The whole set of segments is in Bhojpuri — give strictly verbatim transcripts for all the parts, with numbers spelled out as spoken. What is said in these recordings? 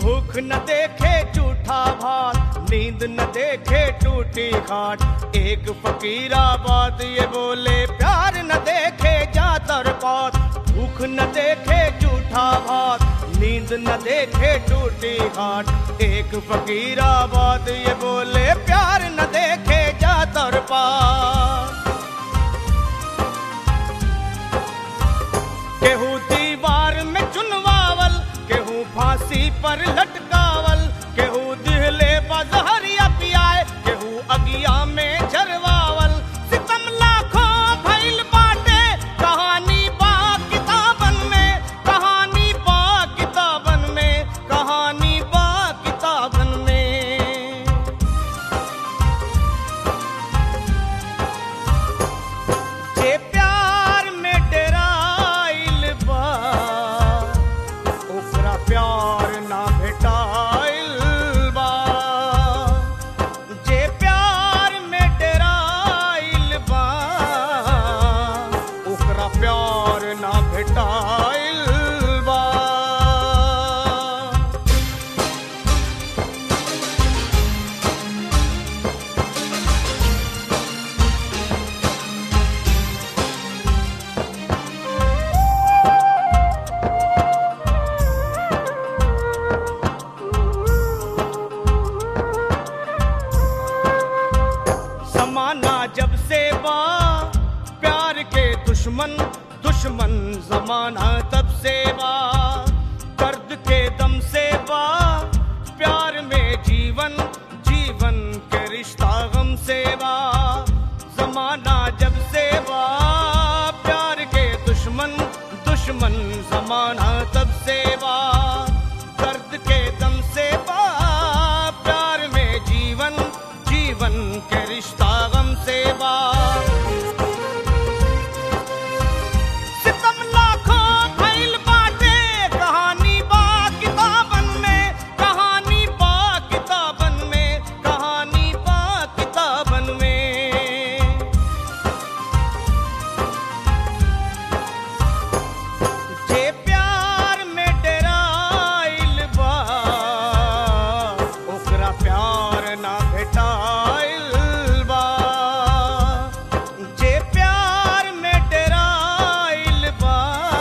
भूख न देखे झूठा भात, नींद न देखे टूटी खाट। एक फकीराबाद ये बोले प्यार न देखे जातर पात। भूख न देखे झूठा भात, नींद न देखे टूटी खाट। एक फकीराबाद ये बोले प्यार न देखे जातर पात। केहू दीवार में चुनवावल, केहू फांसी पर लटकावल, केहू दिहले बजहरिया पियाए, केहू अगिया में झरवावल। सितम लाखों भइल बाटे, कहानी बा किताबन में, कहानी बा किताबन में, कहानी बा किताबन में। जे प्यार में डेराइल बा, ओकरा प्यार ना भेटाइल बा। जे प्यार में डेराइल बा, ओकरा प्यार ना भेटाइल बा। जमाना जब से बा प्यार के दुश्मन, दुश्मन जमाना तब से बा। दर्द के दम से बा प्यार में जीवन, जीवन के रिश्ता गम से बा। जमाना जब से बा प्यार के दुश्मन, दुश्मन जमाना तब से बा। दर्द के दम से बा प्यार में जीवन, जीवन के रिश्ता गम से बा। सितम लाखों भइल बाटे, कहानी बा किताबन में, कहानी बा किताबन में, कहानी बा किताबन में। जे प्यार में डेराइल बा, ओकरा प्यार ना भेटाइल बा। जे प्यार में डेराइल बा,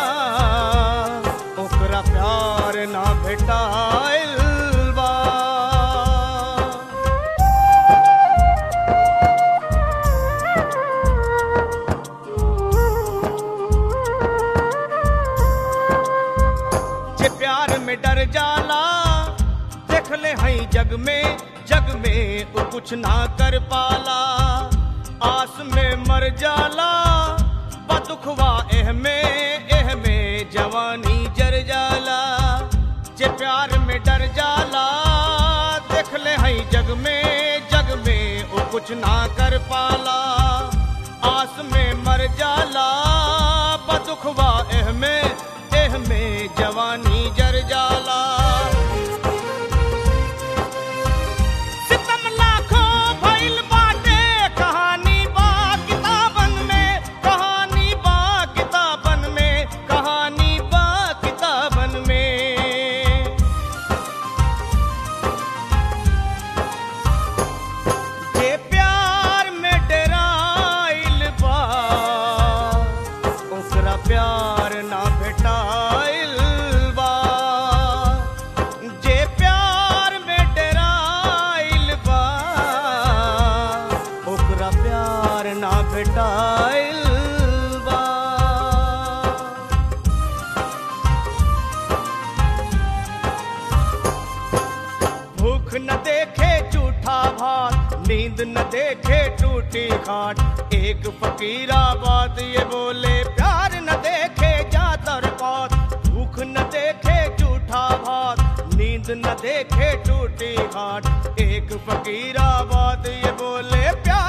ओकरा प्यार ना भेटाइल बा। जे प्यार में डर जाला, देख ले हई जग में, जग में वो कुछ ना कर पाला। आस में मर जाला, बदुखवा एह में, एह में जवानी जर जाला। जे प्यार में डर जाला, देख ले हई जग में, जग में वो कुछ ना कर पाला। आस में मर जाला, बदुखवा एह में, एह में जवानी जर जाला। सितम लाखों भइल बाटे, कहानी बा किताबन में, कहानी बा किताबन में, कहानी बा किताबन में। जे प्यार में डेराइल बा, ओकरा प्यार ना भेटाइल बा। जे प्यार में डेराइल बा, ओकरा प्यार ना भेटाइल बा। भूख न देखे झूठा भात, नींद न देखे टूटी खाट। एक फकीराबाद ये बोले प्यार न देखे जातर पात। भूख न देखे झूठा भात, नींद न देखे टूटी खाट। एक फकीराबाद ये बोले प्यार